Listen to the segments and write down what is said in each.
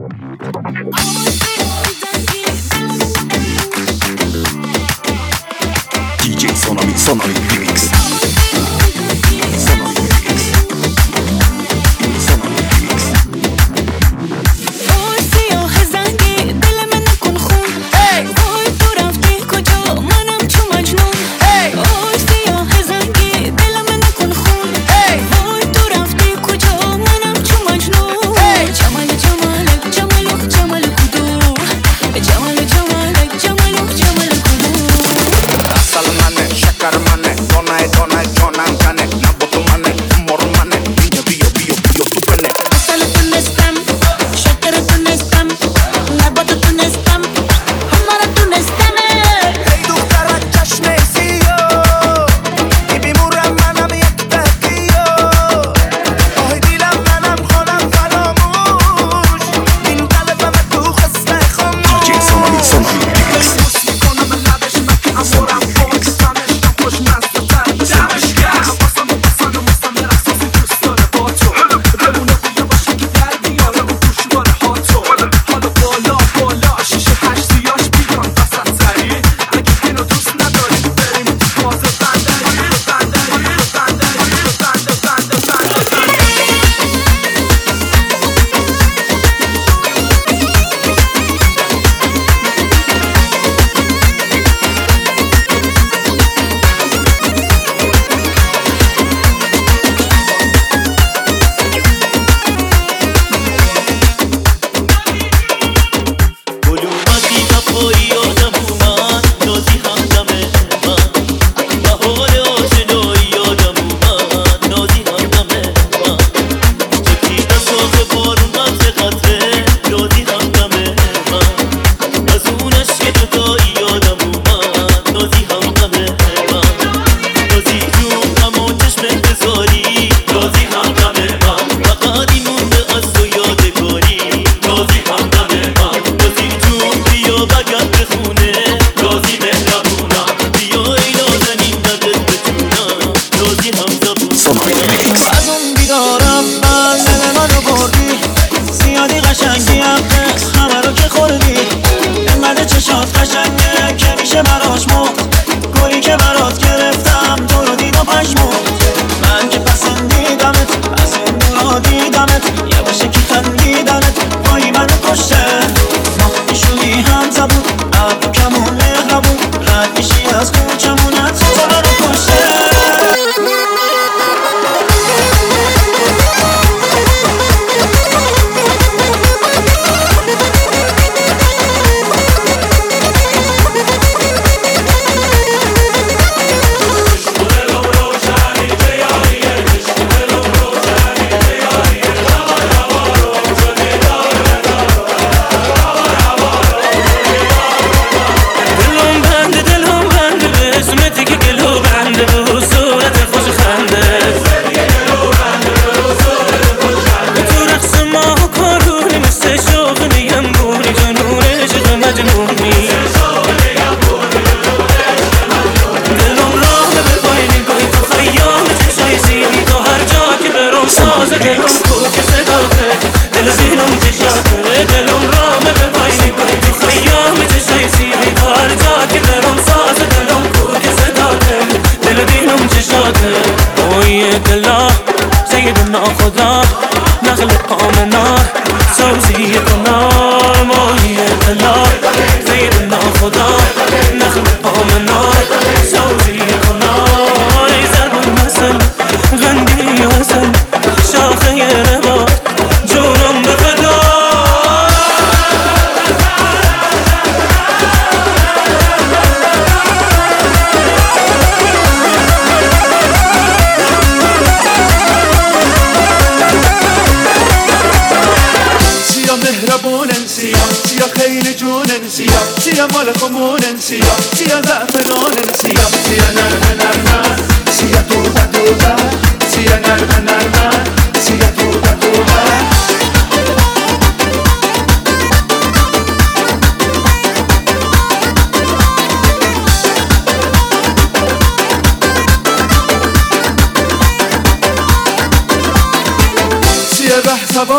DJ Sonali Remix.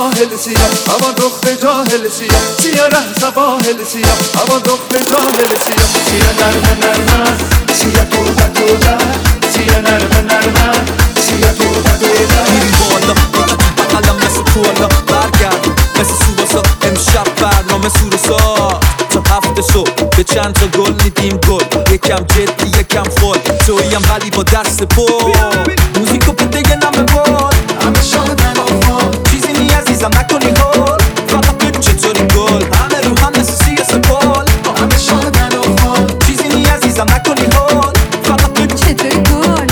سواحل سیاه اما دختر جاهل سیاه سیاه ره سواحل سیاه اما دختر جاهل سیاه سیاه نرمه نرمه سیاه توبه توبه سیاه نرمه نرمه سیاه توبه توبه میری بالا بقلم مثل کولا برگرد مثل سوباسا امشب برنامه سورسا تا هفته صبح به چند تا گل میدیم گل یکم جدی یکم فول تویم ولی با دست پر موزیکو بده یه نمه بال همه شادن و فال چیزی نی عزیزم نکنی هول فقط بگو چطوری گل همه رو هم مثل سی سپال همه شادن و فال چیزی نی عزیزم نکنی هول فقط بگو چطوری گل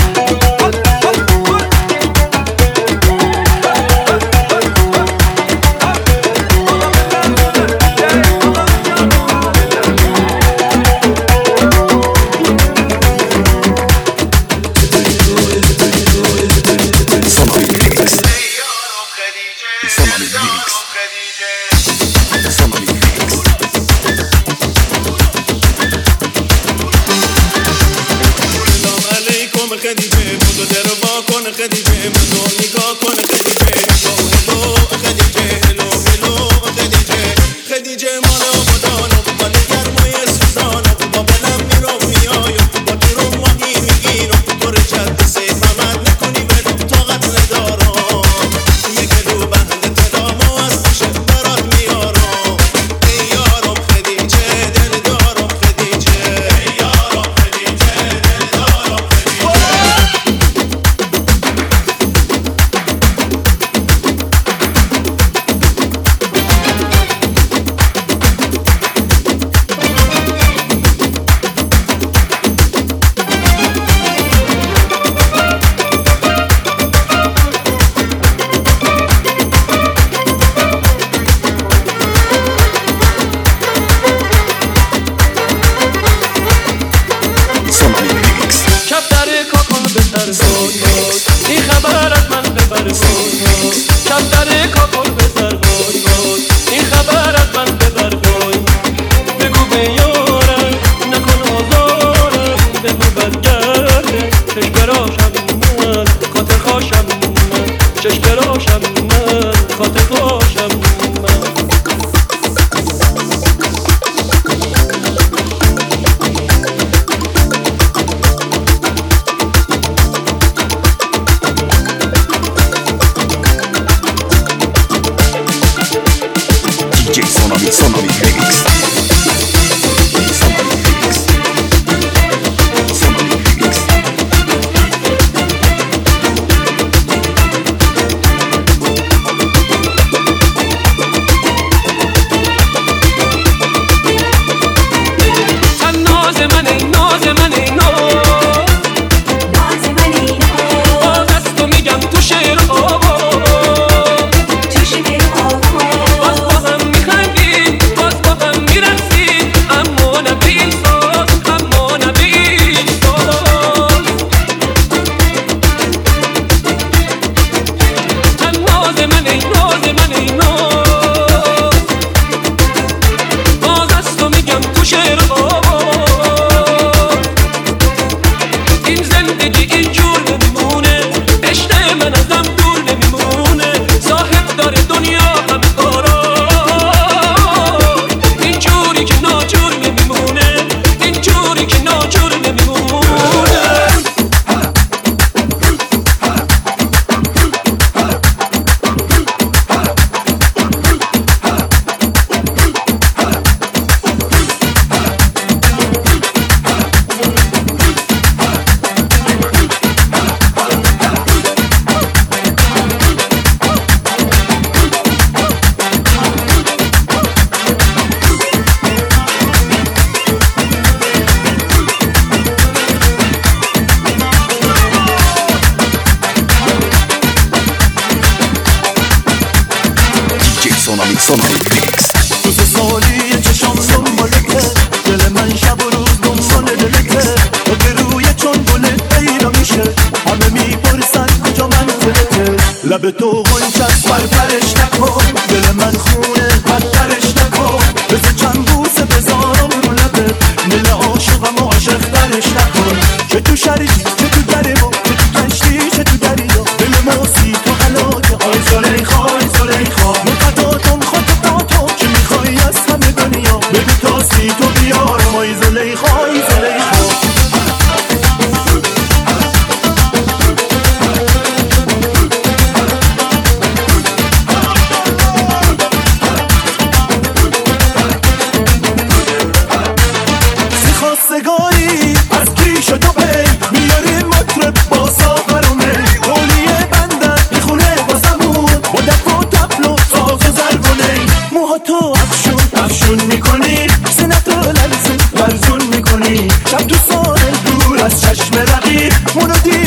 این خبر از من ببر گوی کفتر کاکل بزر گوی این خبر از من ببر گوی بگو به یارم نکن آزارم بگو برگرده چشم براشم من خاطر خواشم من چشم براشم من خاطر خواشم من DJ Sonami Remix. Sonami Remix. Sonami Remix. ناز من ای ناز من ای ناز من ای ناز باز از تو میگم تو شعر آوا تو شعر آوا باز با هم میخندیم باز با هم میرقصیم اما نه به این ساز اما نه به این ساز ناز من ای ناز من ای ناز باز از تو میگم تو شعر آوا این زندگی اینجور نمیمونه عشق من ازم دور نمیمونه صاحب داره دنیا همه کارا اینجوری که ناجور نمیمونه اینجوری که ناجور نمیمونه DJ Sonami Remix. روز سالی چشام دنبالته دل من شب و روز دنبال دلته به روی چون گلت پیدا میشه همه میپرسن کجا منزلته لب تو غنچست پرپرش نکن دل من خونه بدترش نکن بذار چند بوسه بذارم رو لبت دل عاشقم و عاشق درش نکن چه تو شریک چه تو گریبا چه تو کشتی چه تو دریا دل ما سی تو حلاکه آی زلیخا تو افشون میکنی، سینه تو لرزون میکنی، شب تو ساحل دور از چشم رقیب منو